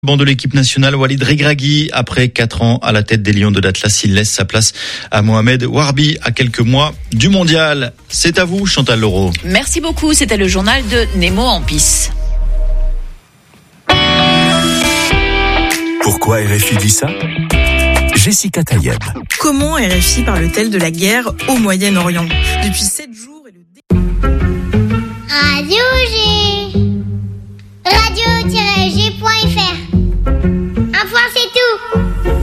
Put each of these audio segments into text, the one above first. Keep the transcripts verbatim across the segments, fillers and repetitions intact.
Banc de l'équipe nationale, Walid Regragui, après quatre ans à la tête des Lions de l'Atlas, il laisse sa place à Mohamed Warbi à quelques mois du mondial. C'est à vous, Chantal Leroux. Merci beaucoup, c'était le journal de Nemo Ampis. Pourquoi R F I dit ça ? Jessica Tayeb. Comment R F I parle-t-elle de la guerre au Moyen-Orient ? Depuis sept jours... Et le... Radio G radio tiret G point F R. Un point, c'est tout.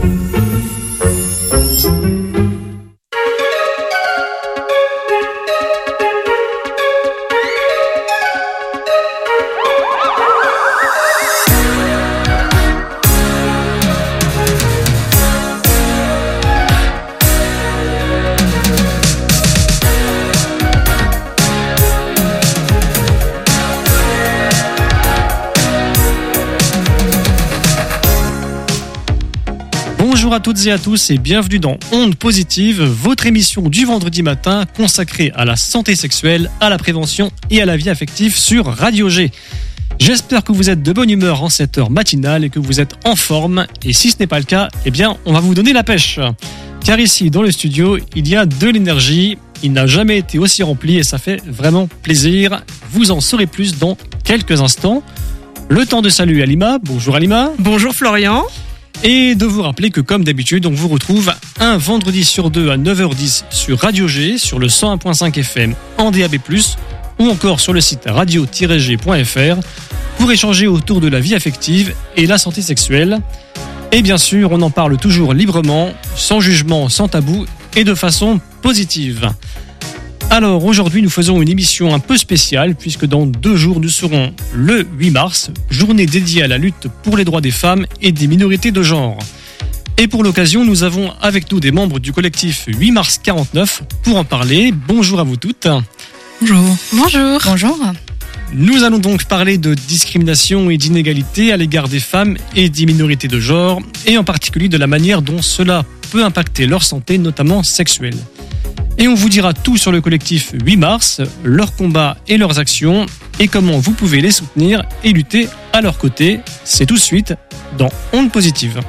Bonjour à toutes et à tous et bienvenue dans Ondes Positives, votre émission du vendredi matin consacrée à la santé sexuelle, à la prévention et à la vie affective sur Radio G. J'espère que vous êtes de bonne humeur en cette heure matinale et que vous êtes en forme. Et si ce n'est pas le cas, eh bien, on va vous donner la pêche. Car ici, dans le studio, il y a de l'énergie. Il n'a jamais été aussi rempli et ça fait vraiment plaisir. Vous en saurez plus dans quelques instants. Le temps de saluer Alima. Bonjour Alima. Bonjour Florian. Et de vous rappeler que comme d'habitude, on vous retrouve un vendredi sur deux à neuf heures dix sur Radio G, sur le cent un virgule cinq F M en D A B plus, ou encore sur le site radio tiret G point F R pour échanger autour de la vie affective et la santé sexuelle. Et bien sûr, on en parle toujours librement, sans jugement, sans tabou et de façon positive. Alors aujourd'hui, nous faisons une émission un peu spéciale puisque dans deux jours, nous serons le huit mars, journée dédiée à la lutte pour les droits des femmes et des minorités de genre. Et pour l'occasion, nous avons avec nous des membres du collectif huit mars quarante-neuf pour en parler. Bonjour à vous toutes. Bonjour. Bonjour. Bonjour. Nous allons donc parler de discrimination et d'inégalité à l'égard des femmes et des minorités de genre, et en particulier de la manière dont cela peut impacter leur santé, notamment sexuelle. Et on vous dira tout sur le collectif huit mars, leurs combats et leurs actions, et comment vous pouvez les soutenir et lutter à leur côté. C'est tout de suite dans Ondes Positives.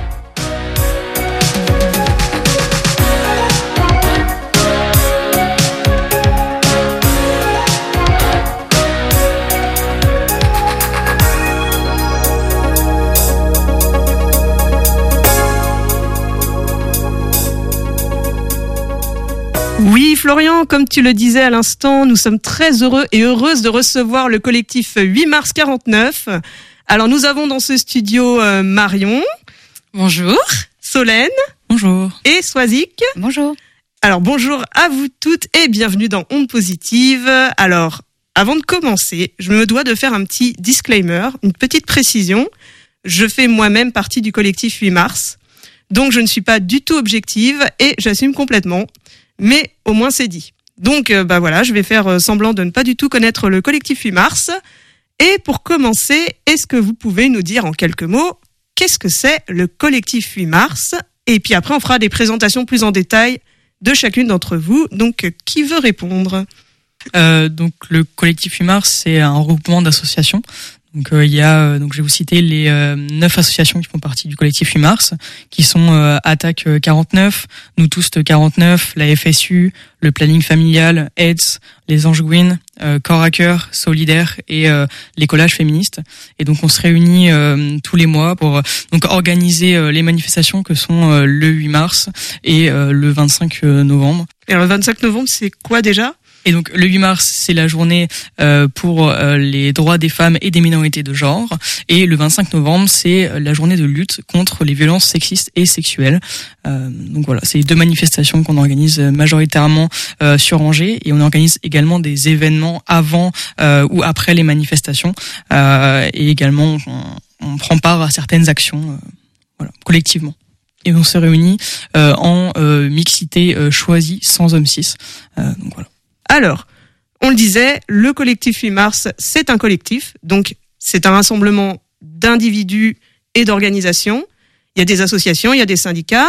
Oui, Florian, comme tu le disais à l'instant, nous sommes très heureux et heureuses de recevoir le collectif huit mars quarante-neuf. Alors, nous avons dans ce studio euh, Marion. Bonjour. Solène. Bonjour. Et Swazik. Bonjour. Alors, bonjour à vous toutes et bienvenue dans Ondes Positives. Alors, avant de commencer, je me dois de faire un petit disclaimer, une petite précision. Je fais moi-même partie du collectif huit mars, donc je ne suis pas du tout objective et j'assume complètement. Mais au moins c'est dit. Donc euh, bah voilà, je vais faire euh, semblant de ne pas du tout connaître le collectif huit mars. Et pour commencer, est-ce que vous pouvez nous dire en quelques mots qu'est-ce que c'est le collectif huit mars ? Et puis après on fera des présentations plus en détail de chacune d'entre vous. Donc euh, qui veut répondre ? euh, Donc le collectif huit mars, c'est un regroupement d'associations. Donc euh, il y a, euh, donc je vais vous citer les euh, neuf associations qui font partie du collectif huit mars, qui sont euh, Attaque quarante-neuf, Nous tous quarante-neuf, la F S U, le Planning Familial, AIDS, les Anges Gouin, euh, Corps à Cœur, Solidaire et euh, les collages féministes. Et donc on se réunit euh, tous les mois pour euh, donc organiser euh, les manifestations que sont euh, le huit mars et euh, le vingt-cinq novembre. Et alors le vingt-cinq novembre, c'est quoi déjà ? Et donc le huit mars, c'est la journée euh, pour euh, les droits des femmes et des minorités de genre. Et le vingt-cinq novembre, c'est la journée de lutte contre les violences sexistes et sexuelles. Euh, donc voilà, c'est deux manifestations qu'on organise majoritairement euh, sur Angers. Et on organise également des événements avant euh, ou après les manifestations. Euh, et également, on, on prend part à certaines actions euh, voilà, collectivement. Et on se réunit euh, en euh, mixité euh, choisie sans homme cis. Euh, donc voilà. Alors, on le disait, le collectif huit mars, c'est un collectif, donc c'est un rassemblement d'individus et d'organisations. Il y a des associations, il y a des syndicats,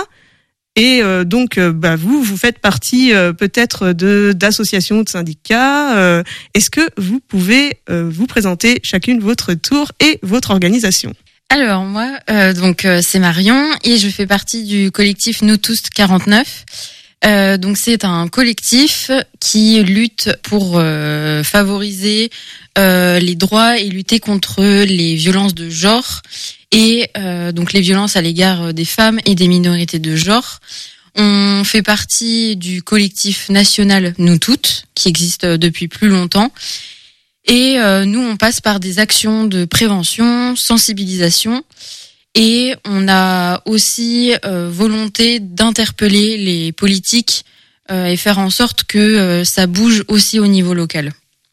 Et euh, donc, euh, bah, vous, vous faites partie euh, peut-être de d'associations, de syndicats. Euh, est-ce que vous pouvez euh, vous présenter chacune votre tour et votre organisation ? Alors moi, euh, donc euh, c'est Marion et je fais partie du collectif Nous Tous quarante-neuf. Euh, donc c'est un collectif qui lutte pour euh, favoriser euh, les droits et lutter contre les violences de genre et euh, donc les violences à l'égard des femmes et des minorités de genre. On fait partie du collectif national Nous Toutes qui existe depuis plus longtemps. Et euh, nous, on passe par des actions de prévention, sensibilisation, et on a aussi euh, volonté d'interpeller les politiques euh, et faire en sorte que euh, ça bouge aussi au niveau local.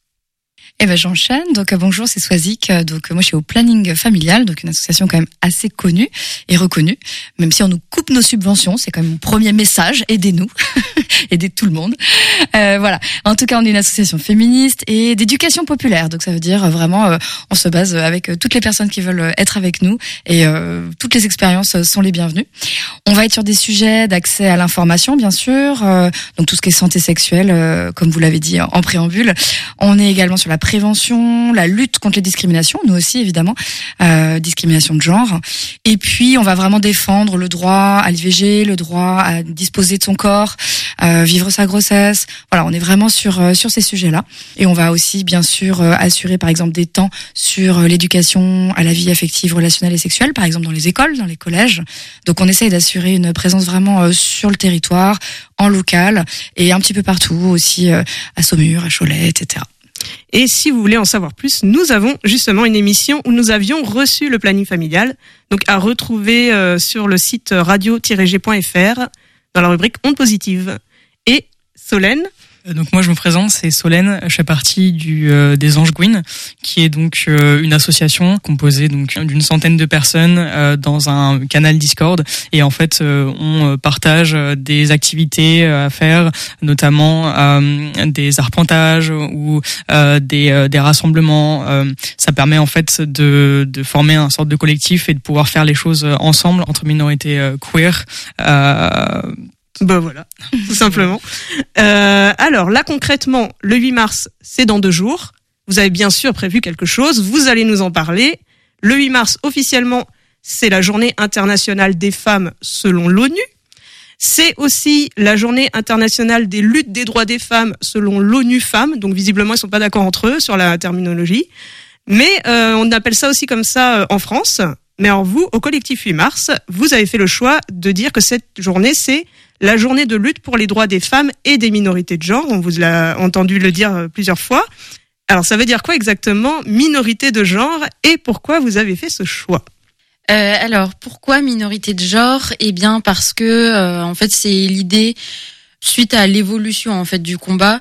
Eh ben j'enchaîne. Donc euh, bonjour, c'est Swazik. Donc euh, moi je suis au Planning Familial, donc une association quand même assez connue et reconnue. Même si on nous coupe nos subventions, c'est quand même mon premier message. Aidez-nous, aidez tout le monde. Euh, voilà. En tout cas, on est une association féministe et d'éducation populaire. Donc ça veut dire euh, vraiment, euh, on se base avec euh, toutes les personnes qui veulent être avec nous et euh, toutes les expériences sont les bienvenues. On va être sur des sujets d'accès à l'information, bien sûr. Euh, donc tout ce qui est santé sexuelle, euh, comme vous l'avez dit en préambule. On est également sur la prévention, la lutte contre les discriminations, nous aussi évidemment, euh, discrimination de genre. Et puis on va vraiment défendre le droit à l'I V G, le droit à disposer de son corps, euh, vivre sa grossesse. Voilà, on est vraiment sur euh, sur ces sujets-là. Et on va aussi bien sûr euh, assurer par exemple des temps sur euh, l'éducation à la vie affective, relationnelle et sexuelle, par exemple dans les écoles, dans les collèges. Donc on essaye d'assurer une présence vraiment euh, sur le territoire, en local et un petit peu partout aussi euh, à Saumur, à Cholet, et cetera. Et si vous voulez en savoir plus, nous avons justement une émission où nous avions reçu le planning familial, donc à retrouver euh, sur le site radio tiret g point f r dans la rubrique Ondes positives. Et Solène. Donc moi je me présente, c'est Solène, je fais partie du euh, des Anges Gouines, qui est donc euh, une association composée donc d'une centaine de personnes euh, dans un canal Discord, et en fait euh, on partage des activités à faire, notamment euh, des arpentages ou euh, des euh, des rassemblements. Euh, ça permet en fait de de former un sorte de collectif et de pouvoir faire les choses ensemble entre minorités euh, queer. Euh, Ben voilà, tout simplement. Euh, alors là concrètement, le huit mars, c'est dans deux jours. Vous avez bien sûr prévu quelque chose, vous allez nous en parler. Le huit mars, officiellement, c'est la journée internationale des femmes selon l'ONU. C'est aussi la journée internationale des luttes des droits des femmes selon l'ONU Femmes. Donc visiblement, ils sont pas d'accord entre eux sur la terminologie. Mais euh, on appelle ça aussi comme ça euh, en France. Mais alors vous, au collectif huit mars, vous avez fait le choix de dire que cette journée, c'est la journée de lutte pour les droits des femmes et des minorités de genre. On vous l'a entendu le dire plusieurs fois. Alors ça veut dire quoi exactement, minorité de genre, et pourquoi vous avez fait ce choix ? Euh, alors pourquoi minorité de genre ? Eh bien parce que euh, en fait c'est l'idée suite à l'évolution en fait du combat.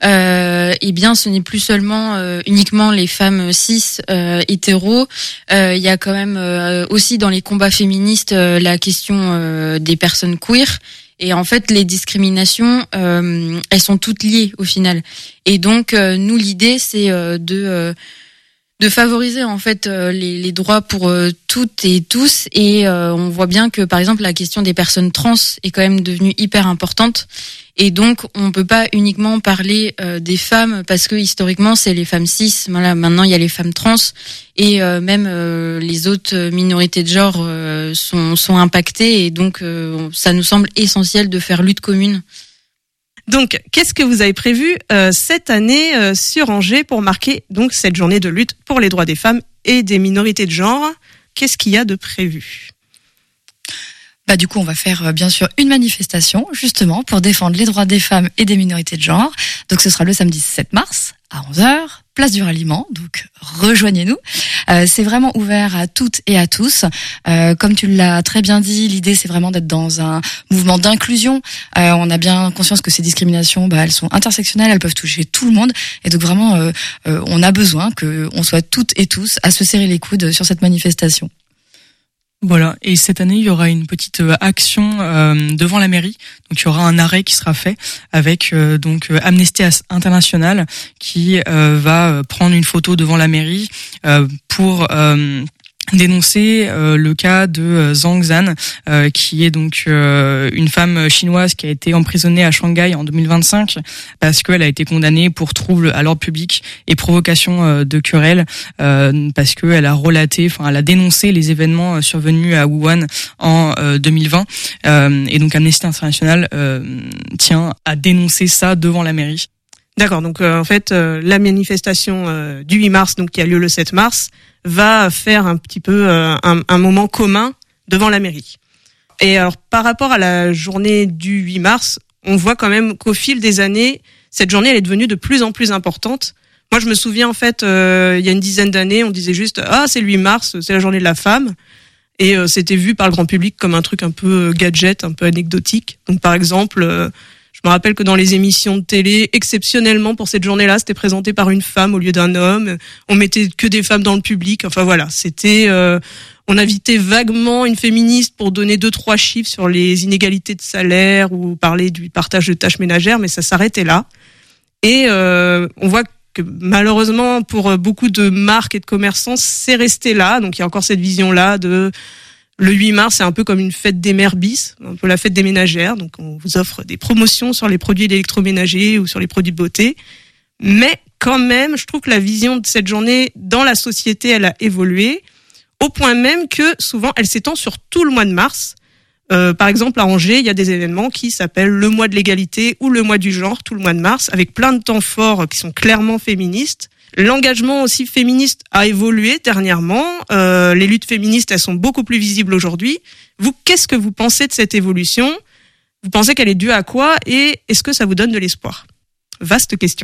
Euh, eh bien ce n'est plus seulement euh, uniquement les femmes cis euh, hétéros. Euh, il y a quand même euh, aussi dans les combats féministes euh, la question euh, des personnes queer. Et en fait, les discriminations, euh, elles sont toutes liées au final. Et donc, euh, nous, l'idée, c'est euh, de euh, de favoriser en fait euh, les, les droits pour euh, toutes et tous. Et euh, on voit bien que, par exemple, la question des personnes trans est quand même devenue hyper importante. Et donc, on peut pas uniquement parler euh, des femmes parce que historiquement, c'est les femmes cis. Voilà, maintenant, il y a les femmes trans et euh, même euh, les autres minorités de genre euh, sont sont impactées. Et donc, euh, ça nous semble essentiel de faire lutte commune. Donc, qu'est-ce que vous avez prévu euh, cette année euh, sur Angers pour marquer donc cette journée de lutte pour les droits des femmes et des minorités de genre ? Qu'est-ce qu'il y a de prévu ? Bah du coup, on va faire bien sûr une manifestation justement pour défendre les droits des femmes et des minorités de genre. Donc ce sera le samedi sept mars à onze heures, place du Ralliement. Donc rejoignez-nous. Euh, c'est vraiment ouvert à toutes et à tous. Euh, comme tu l'as très bien dit, l'idée c'est vraiment d'être dans un mouvement d'inclusion. Euh, on a bien conscience que ces discriminations, bah elles sont intersectionnelles, elles peuvent toucher tout le monde. Et donc vraiment, euh, euh, on a besoin que on soit toutes et tous à se serrer les coudes sur cette manifestation. Voilà, et cette année il y aura une petite euh, action euh, devant la mairie. Donc il y aura un arrêt qui sera fait avec euh, donc euh, Amnesty International qui euh, va prendre une photo devant la mairie euh, pour euh, dénoncer euh, le cas de euh, Zhang Zhan, euh, qui est donc euh, une femme chinoise qui a été emprisonnée à Shanghai en deux mille vingt-cinq parce qu'elle a été condamnée pour trouble à l'ordre public et provocation euh, de querelles, euh, parce qu'elle a relaté, enfin elle a dénoncé les événements survenus à Wuhan en euh, deux mille vingt, euh, et donc Amnesty International euh, tient à dénoncer ça devant la mairie. D'accord, donc euh, en fait euh, la manifestation euh, du huit mars, donc qui a lieu le sept mars, va faire un petit peu euh, un, un moment commun devant la mairie. Et alors par rapport à la journée du huit mars, on voit quand même qu'au fil des années, cette journée elle est devenue de plus en plus importante. Moi je me souviens en fait, euh, il y a une dizaine d'années, on disait juste ah c'est le huit mars, c'est la journée de la femme, et euh, c'était vu par le grand public comme un truc un peu gadget, un peu anecdotique. Donc par exemple, euh, je me rappelle que dans les émissions de télé, exceptionnellement pour cette journée-là, c'était présenté par une femme au lieu d'un homme. On mettait que des femmes dans le public. Enfin voilà, c'était. Euh, on invitait vaguement une féministe pour donner deux trois chiffres sur les inégalités de salaire ou parler du partage de tâches ménagères, mais ça s'arrêtait là. Et euh, on voit que malheureusement pour beaucoup de marques et de commerçants, c'est resté là. Donc il y a encore cette vision-là de le huit mars, c'est un peu comme une fête des mères bis, un peu la fête des ménagères. Donc, on vous offre des promotions sur les produits d'électroménager ou sur les produits de beauté. Mais quand même, je trouve que la vision de cette journée dans la société, elle a évolué au point même que souvent, elle s'étend sur tout le mois de mars. Euh, par exemple, à Angers, il y a des événements qui s'appellent le mois de l'égalité ou le mois du genre, tout le mois de mars, avec plein de temps forts qui sont clairement féministes. L'engagement aussi féministe a évolué dernièrement. Euh, les luttes féministes, elles sont beaucoup plus visibles aujourd'hui. Vous, qu'est-ce que vous pensez de cette évolution ? Vous pensez qu'elle est due à quoi ? Et est-ce que ça vous donne de l'espoir ? Vaste question.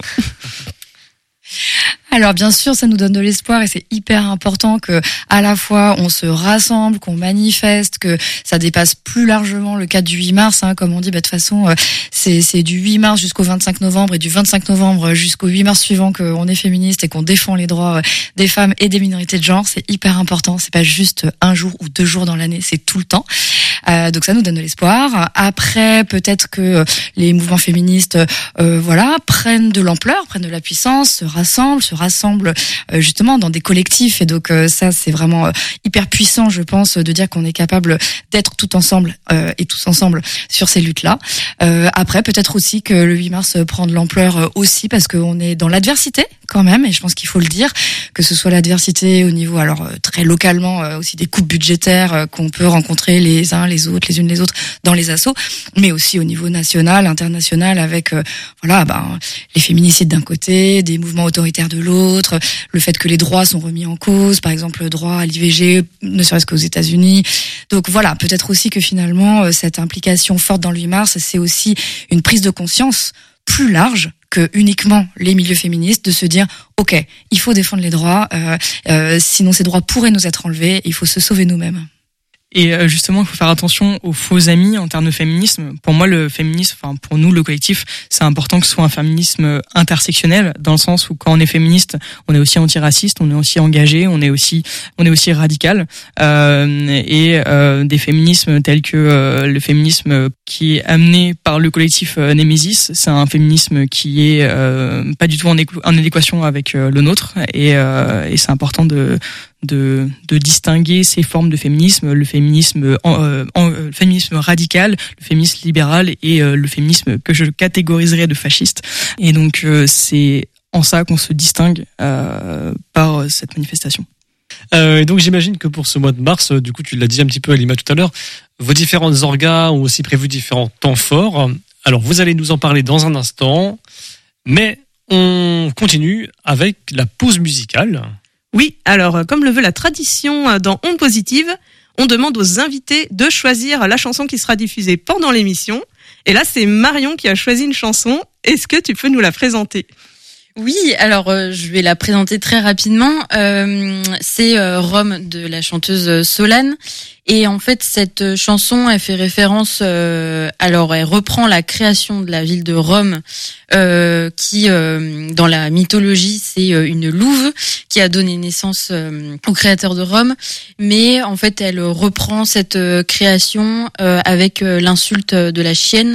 Alors bien sûr, ça nous donne de l'espoir et c'est hyper important que à la fois on se rassemble, qu'on manifeste, que ça dépasse plus largement le cadre du huit mars. Hein, comme on dit, bah, de toute façon, euh, c'est, c'est du huit mars jusqu'au vingt-cinq novembre et du vingt-cinq novembre jusqu'au huit mars suivant qu'on est féministe et qu'on défend les droits des femmes et des minorités de genre. C'est hyper important. C'est pas juste un jour ou deux jours dans l'année, c'est tout le temps. Euh, donc ça nous donne de l'espoir. Après, peut-être que les mouvements féministes, euh, voilà, prennent de l'ampleur, prennent de la puissance, se rassemblent, se rassemblent euh, justement dans des collectifs. Et donc euh, ça, c'est vraiment euh, hyper puissant, je pense, de dire qu'on est capable d'être tout ensemble euh, et tous ensemble sur ces luttes-là. Euh, après, peut-être aussi que le huit mars prend de l'ampleur euh, aussi parce qu'on est dans l'adversité quand même. Et je pense qu'il faut le dire, que ce soit l'adversité au niveau, alors euh, très localement, euh, aussi des coupes budgétaires euh, qu'on peut rencontrer les uns les autres, les unes les autres dans les assos, mais aussi au niveau national, international, avec euh, voilà, ben les féminicides d'un côté, des mouvements autoritaires de l'autre, le fait que les droits sont remis en cause, par exemple le droit à l'I V G, ne serait-ce qu'aux États-Unis. Donc voilà, peut-être aussi que finalement cette implication forte dans le huit mars, c'est aussi une prise de conscience plus large que uniquement les milieux féministes, de se dire ok, il faut défendre les droits, euh, euh, sinon ces droits pourraient nous être enlevés, il faut se sauver nous-mêmes. Et justement, il faut faire attention aux faux amis en termes de féminisme. Pour moi, le féminisme, enfin pour nous, le collectif, c'est important que ce soit un féminisme intersectionnel, dans le sens où quand on est féministe, on est aussi antiraciste, on est aussi engagé, on est aussi, on est aussi radical. Euh, et euh, des féminismes tels que euh, le féminisme qui est amené par le collectif euh, Némésis, c'est un féminisme qui est euh, pas du tout en, éco- en adéquation avec euh, le nôtre. Et, euh, et c'est important de De, de distinguer ces formes de féminisme, le féminisme, en, euh, en, euh, le féminisme radical, le féminisme libéral et euh, le féminisme que je catégoriserais de fasciste. Et donc euh, c'est en ça qu'on se distingue euh, par cette manifestation. Euh, et donc j'imagine que pour ce mois de mars, du coup tu l'as dit un petit peu Alima tout à l'heure, vos différentes orgas ont aussi prévu différents temps forts. Alors vous allez nous en parler dans un instant, mais on continue avec la pause musicale. Oui, alors comme le veut la tradition dans Onde Positive, on demande aux invités de choisir la chanson qui sera diffusée pendant l'émission. Et là, c'est Marion qui a choisi une chanson. Est-ce que tu peux nous la présenter ? Oui, alors euh, je vais la présenter très rapidement. Euh, c'est euh, Rome de la chanteuse Solane. Et en fait, cette chanson, elle fait référence, euh, alors elle reprend la création de la ville de Rome, euh, qui, euh, dans la mythologie, c'est une louve qui a donné naissance euh, au créateur de Rome. Mais en fait, elle reprend cette création euh, avec l'insulte de la chienne.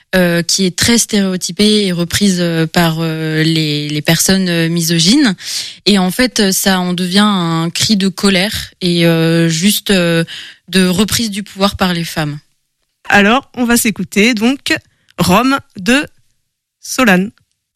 euh, qui est très stéréotypée et reprise par euh, les, les personnes misogynes. Et en fait, ça en devient un cri de colère et euh, juste euh, de reprise du pouvoir par les femmes. Alors, on va s'écouter donc Rome de Solane.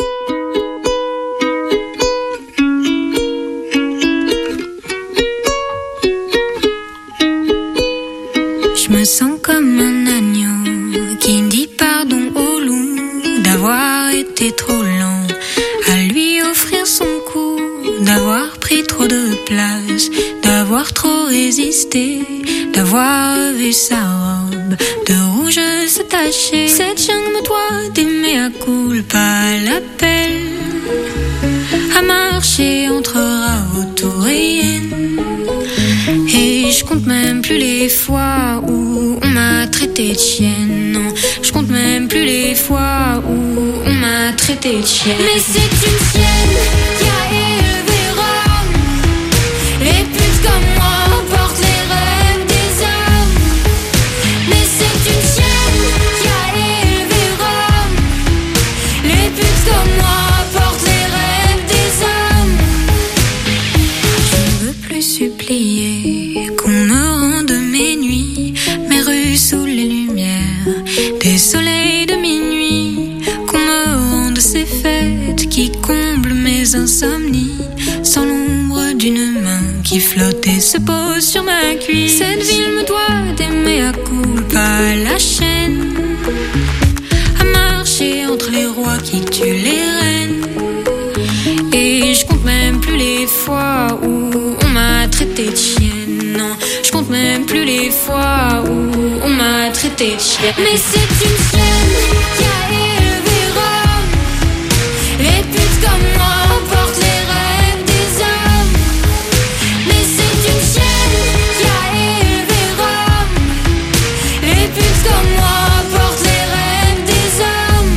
Je me sens comme un agneau qui dit pardon au loup d'avoir été trop lent à lui offrir son cou, d'avoir pris trop de place, d'avoir trop résisté, d'avoir vu sa robe de rouge se tacher. Cette jungle me doit d'aimer à culpa, l'appel à marcher entre rats et hyènes. Et je compte même plus les fois où on m'a traité de chienne. Non, je compte même plus les fois où on m'a traité de chienne. Mais c'est une chienne qui a élevé Rome. Les putes comme moi portent les rêves des hommes. Mais c'est une chienne qui a élevé Rome. Les putes comme moi portent les rêves des hommes. Je ne veux plus supplier qu'on me rende mes nuits, mes rues sous les lumières des soleils de minuit, qu'on me rende ces fêtes qui comblent mes insomnies, sans l'ombre d'une main qui flotte et se pose sur ma cuisse. Cette ville me doit d'aimer à culpa, la chaîne à marcher entre les rois qui tuent les reines. Et je compte même plus les fois où on m'a traité de chienne. Non, je compte même plus les fois où on m'a traité de chienne. Mais c'est une chienne qui a élevé Rome. Les putes comme moi portent les rêves des hommes. Mais c'est une chienne qui a élevé Rome. Les putes comme moi portent les rêves des hommes.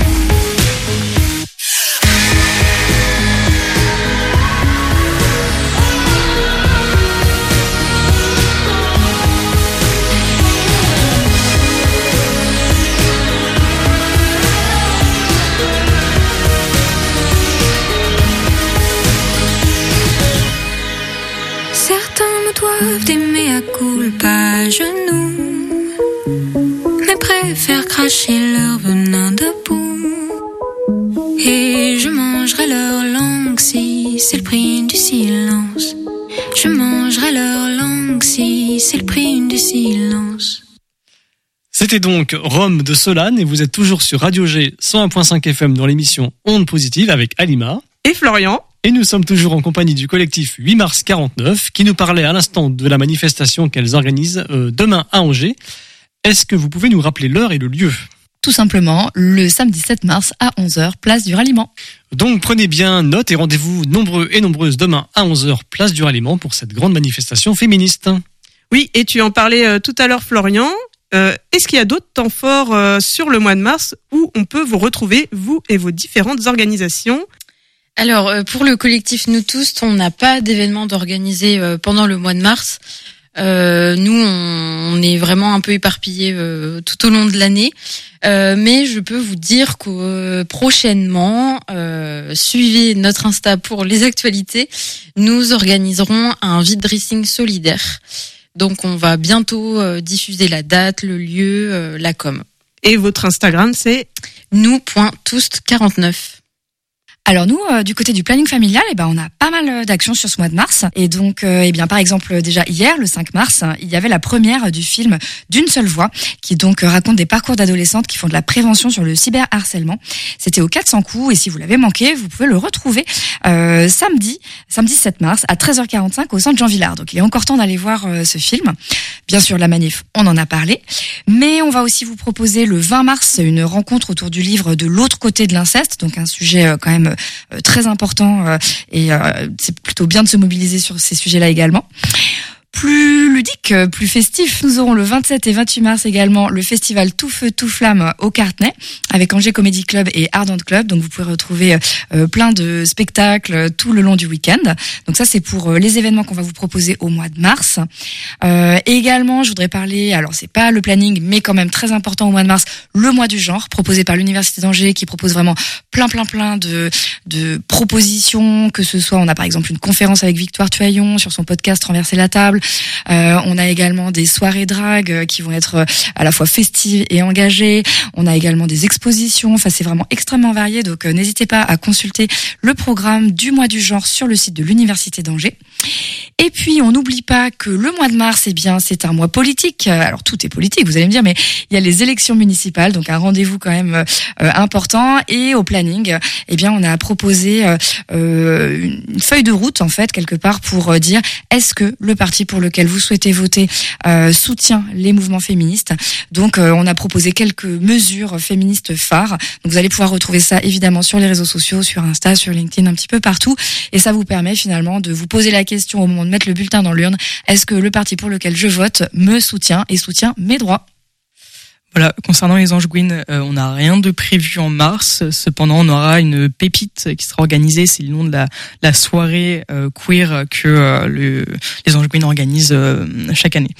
Certains me doivent d'aimer à culpa à genoux, mais préfèrent cracher leur venin debout. Et je mangerai leur langue si c'est le prix du silence. Je mangerai leur langue si c'est le prix du silence. C'était donc Rome de Solane et vous êtes toujours sur Radio G cent un point cinq F M dans l'émission Ondes Positives avec Alima et Florian. Et nous sommes toujours en compagnie du collectif huit mars quarante-neuf qui nous parlait à l'instant de la manifestation qu'elles organisent euh, demain à Angers. Est-ce que vous pouvez nous rappeler l'heure et le lieu ? Tout simplement, le samedi sept mars à onze heures, place du Ralliement. Donc prenez bien note et rendez-vous nombreux et nombreuses demain à onze heures, place du Ralliement pour cette grande manifestation féministe. Oui, et tu en parlais euh, tout à l'heure, Florian. Euh, est-ce qu'il y a d'autres temps forts euh, sur le mois de mars où on peut vous retrouver, vous et vos différentes organisations ? Alors, pour le collectif Nous Tous, on n'a pas d'événement d'organiser pendant le mois de mars. Euh, nous, on, on est vraiment un peu éparpillés euh, tout au long de l'année. Euh, mais je peux vous dire que euh, prochainement, euh, suivez notre Insta pour les actualités, nous organiserons un vide dressing solidaire. Donc, on va bientôt euh, diffuser la date, le lieu, euh, la com. Et votre Instagram, c'est nous point tous quarante-neuf. Alors nous, euh, du côté du planning familial, eh ben on a pas mal d'actions sur ce mois de mars. Et donc, euh, eh bien par exemple, déjà hier, le cinq mars, il y avait la première du film D'une seule voix, qui donc raconte des parcours d'adolescentes qui font de la prévention sur le cyberharcèlement. C'était au quatre cents coups, et si vous l'avez manqué, vous pouvez le retrouver euh, samedi, samedi sept mars à treize heures quarante-cinq au centre Jean Villard. Donc il est encore temps d'aller voir euh, ce film. Bien sûr, la manif, on en a parlé, mais on va aussi vous proposer le vingt mars une rencontre autour du livre De l'autre côté de l'inceste, donc un sujet euh, quand même Euh, très important euh, et euh, c'est plutôt bien de se mobiliser sur ces sujets-là également. plus ludique, plus festif. Nous aurons le vingt-sept et vingt-huit mars également le festival Tout Feu Tout Flamme au Cartenay avec Angers Comedy Club et Ardent Club. Donc vous pouvez retrouver euh, plein de spectacles tout le long du week-end. Donc ça c'est pour euh, les événements qu'on va vous proposer au mois de mars. Euh, et également je voudrais parler, alors c'est pas le planning mais quand même très important au mois de mars, le mois du genre proposé par l'Université d'Angers qui propose vraiment plein plein plein de, de propositions, que ce soit on a par exemple une conférence avec Victoire Tuaillon sur son podcast Renverser la table. Euh, on a également des soirées drague qui vont être à la fois festives et engagées. On a également des expositions. Enfin, c'est vraiment extrêmement varié. Donc, euh, n'hésitez pas à consulter le programme du mois du genre sur le site de l'Université d'Angers. Et puis, on n'oublie pas que le mois de mars, eh bien, c'est un mois politique. Alors, tout est politique, vous allez me dire, mais il y a les élections municipales, donc un rendez-vous quand même euh, important. Et au planning, eh bien, on a proposé euh, une feuille de route, en fait, quelque part, pour euh, dire est-ce que le parti pour lequel vous souhaitez voter euh, soutient les mouvements féministes. Donc, euh, on a proposé quelques mesures féministes phares. Donc, vous allez pouvoir retrouver ça, évidemment, sur les réseaux sociaux, sur Insta, sur LinkedIn, un petit peu partout. Et ça vous permet, finalement, de vous poser la question au moment de mettre le bulletin dans l'urne. Est-ce que le parti pour lequel je vote me soutient et soutient mes droits? Voilà, concernant les Angewines, euh, on n'a rien de prévu en mars. Cependant, on aura une pépite qui sera organisée. C'est le nom de la, la soirée euh, queer que euh, le, les Angewines organisent euh, chaque année.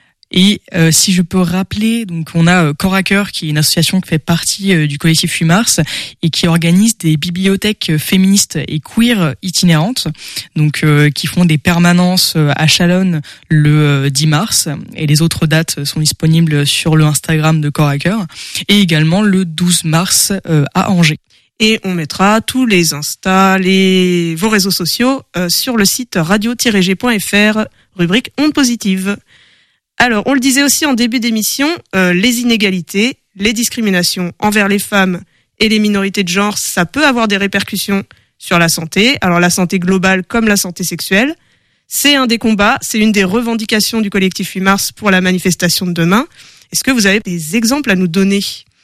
Et euh, si je peux rappeler, donc on a euh, Corps à Cœur, qui est une association qui fait partie euh, du collectif huit mars et qui organise des bibliothèques féministes et queer itinérantes, donc euh, qui font des permanences euh, à Chalonne le euh, dix mars, et les autres dates sont disponibles sur le Instagram de Corps à Cœur, et également le douze mars euh, à Angers. Et on mettra tous les Insta, les vos réseaux sociaux euh, sur le site radio tiret g point f r, rubrique Ondes Positives. Alors, on le disait aussi en début d'émission, euh, les inégalités, les discriminations envers les femmes et les minorités de genre, ça peut avoir des répercussions sur la santé. Alors, la santé globale comme la santé sexuelle. C'est un des combats, c'est une des revendications du collectif huit mars pour la manifestation de demain. Est-ce que vous avez des exemples à nous donner ?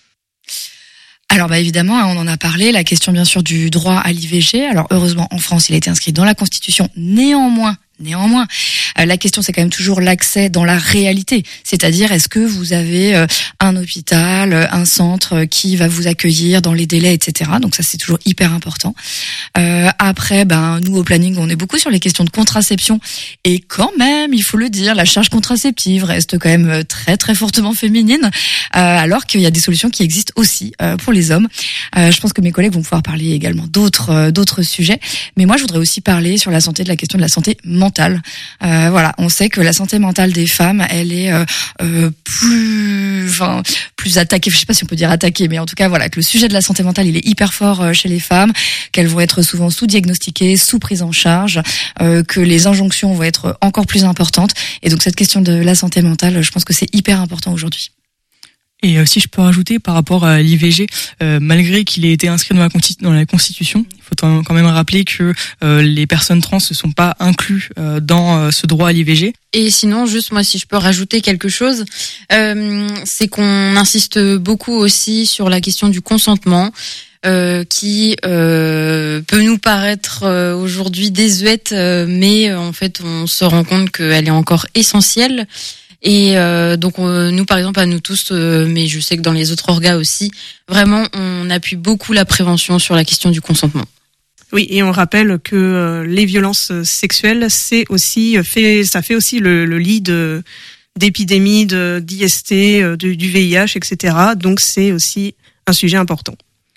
Alors bah évidemment, on en a parlé, la question bien sûr du droit à l'I V G. Alors heureusement, en France, il a été inscrit dans la Constitution. Néanmoins, Néanmoins, euh, la question c'est quand même toujours l'accès dans la réalité, c'est-à-dire est-ce que vous avez euh, un hôpital, un centre qui va vous accueillir dans les délais, et cetera. Donc ça c'est toujours hyper important. Euh, après, ben nous au planning on est beaucoup sur les questions de contraception et quand même, il faut le dire, la charge contraceptive reste quand même très très fortement féminine, euh, alors qu'il y a des solutions qui existent aussi euh, pour les hommes. Euh, je pense que mes collègues vont pouvoir parler également d'autres euh, d'autres sujets, mais moi je voudrais aussi parler sur la santé, de la question de la santé mentale. Euh, voilà, on sait que la santé mentale des femmes, elle est euh, euh, plus, enfin, plus attaquée. Je sais pas si on peut dire attaquée, mais en tout cas, voilà, que le sujet de la santé mentale, il est hyper fort euh, chez les femmes, qu'elles vont être souvent sous-diagnostiquées, sous-prises en charge, euh, que les injonctions vont être encore plus importantes. Et donc cette question de la santé mentale, je pense que c'est hyper important aujourd'hui. Et euh, si je peux rajouter par rapport à l'I V G, euh, malgré qu'il ait été inscrit dans la, dans la Constitution, il faut quand même rappeler que euh, les personnes trans ne sont pas inclus euh, dans euh, ce droit à l'I V G. Et sinon, juste moi, si je peux rajouter quelque chose, euh, c'est qu'on insiste beaucoup aussi sur la question du consentement. Euh, qui euh, peut nous paraître euh, aujourd'hui désuète, euh, mais euh, en fait on se rend compte qu'elle est encore essentielle. Et euh, donc on, nous par exemple à nous tous, euh, mais je sais que dans les autres orgas aussi, vraiment on appuie beaucoup la prévention sur la question du consentement. Oui, et on rappelle que euh, les violences sexuelles, c'est aussi fait, ça fait aussi le, le lit de, d'épidémies, de d'I S T, de, du V I H, et cetera. Donc c'est aussi un sujet important.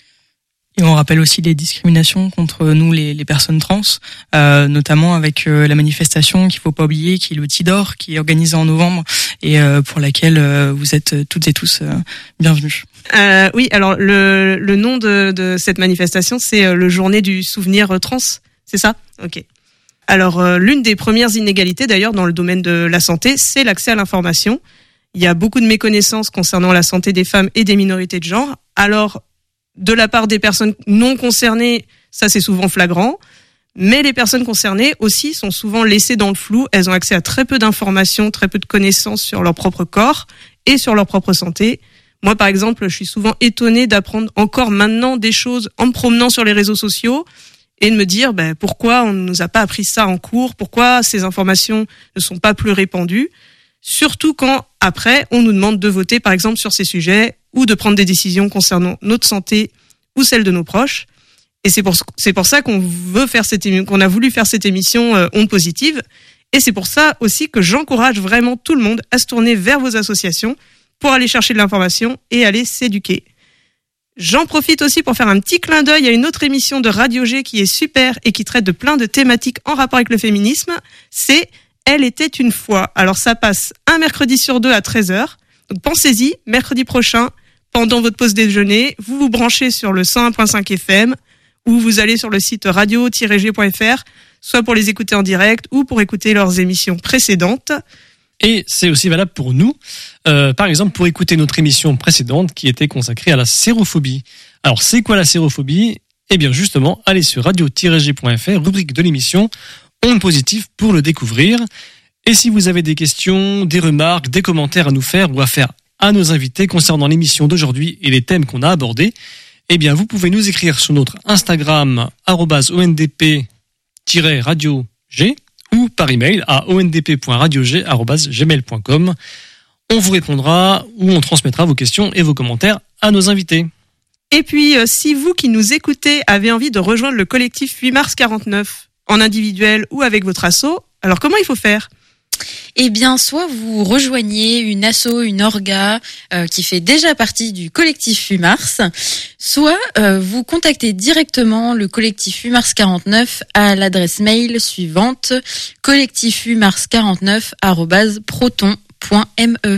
Et on rappelle aussi les discriminations contre nous, les, les personnes trans, euh, notamment avec euh, la manifestation qu'il faut pas oublier, qui est le Tidor, qui est organisée en novembre et euh, pour laquelle euh, vous êtes toutes et tous euh, bienvenus. Euh, oui, alors le, le nom de, de cette manifestation, c'est le Journée du souvenir trans, c'est ça ? Ok. Alors euh, l'une des premières inégalités d'ailleurs dans le domaine de la santé, c'est l'accès à l'information. Il y a beaucoup de méconnaissances concernant la santé des femmes et des minorités de genre. Alors de la part des personnes non concernées, ça c'est souvent flagrant, mais les personnes concernées aussi sont souvent laissées dans le flou. Elles ont accès à très peu d'informations, très peu de connaissances sur leur propre corps et sur leur propre santé. Moi par exemple, je suis souvent étonnée d'apprendre encore maintenant des choses en me promenant sur les réseaux sociaux et de me dire ben, pourquoi on ne nous a pas appris ça en cours, pourquoi ces informations ne sont pas plus répandues, surtout quand, après, on nous demande de voter, par exemple, sur ces sujets ou de prendre des décisions concernant notre santé ou celle de nos proches. Et c'est pour, c'est pour ça qu'on veut faire cette émi- qu'on a voulu faire cette émission euh, Ondes Positives. Et c'est pour ça aussi que j'encourage vraiment tout le monde à se tourner vers vos associations pour aller chercher de l'information et aller s'éduquer. J'en profite aussi pour faire un petit clin d'œil à une autre émission de Radio G qui est super et qui traite de plein de thématiques en rapport avec le féminisme. C'est Elle était une fois. Alors ça passe un mercredi sur deux à treize heures. Donc pensez-y, mercredi prochain, pendant votre pause déjeuner, vous vous branchez sur le cent un virgule cinq F M ou vous allez sur le site radio tiret g point f r, soit pour les écouter en direct ou pour écouter leurs émissions précédentes. Et c'est aussi valable pour nous, euh, par exemple pour écouter notre émission précédente qui était consacrée à la sérophobie. Alors c'est quoi la sérophobie ? Eh bien justement, allez sur radio tiret g point f r, rubrique de l'émission Ondes Positives pour le découvrir. Et si vous avez des questions, des remarques, des commentaires à nous faire ou à faire à nos invités concernant l'émission d'aujourd'hui et les thèmes qu'on a abordés, eh bien vous pouvez nous écrire sur notre Instagram arobase o n d p tiret radio g ou par email à o n d p point radio g arobase gmail point com. On vous répondra ou on transmettra vos questions et vos commentaires à nos invités. Et puis, euh, si vous qui nous écoutez avez envie de rejoindre le collectif huit mars quarante-neuf, en individuel ou avec votre asso, alors comment il faut faire ? Eh bien, soit vous rejoignez une asso, une orga euh, qui fait déjà partie du collectif huit mars, soit euh, vous contactez directement le collectif huit mars quarante-neuf à l'adresse mail suivante collectif huit mars quarante-neuf arobase proton point m e.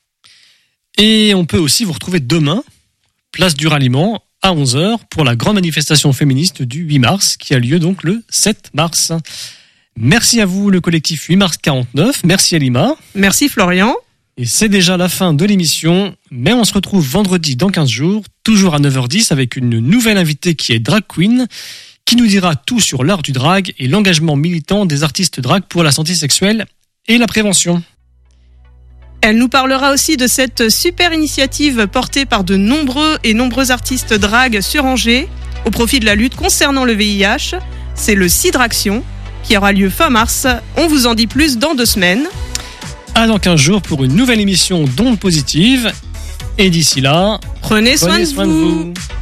Et on peut aussi vous retrouver demain, place du ralliement, à onze heures, pour la grande manifestation féministe du huit mars, qui a lieu donc le sept mars. Merci à vous, le collectif huit mars quarante-neuf. Merci Alima. Merci Florian. Et c'est déjà la fin de l'émission, mais on se retrouve vendredi dans quinze jours, toujours à neuf heures dix, avec une nouvelle invitée qui est drag queen, qui nous dira tout sur l'art du drag et l'engagement militant des artistes drag pour la santé sexuelle et la prévention. Elle nous parlera aussi de cette super initiative portée par de nombreux et nombreux artistes drag sur Angers au profit de la lutte concernant le V I H. C'est le Cidraction qui aura lieu fin mars. On vous en dit plus dans deux semaines. À dans quinze jours pour une nouvelle émission d'Ondes Positives. Et d'ici là, prenez soin, prenez de, soin vous. de vous.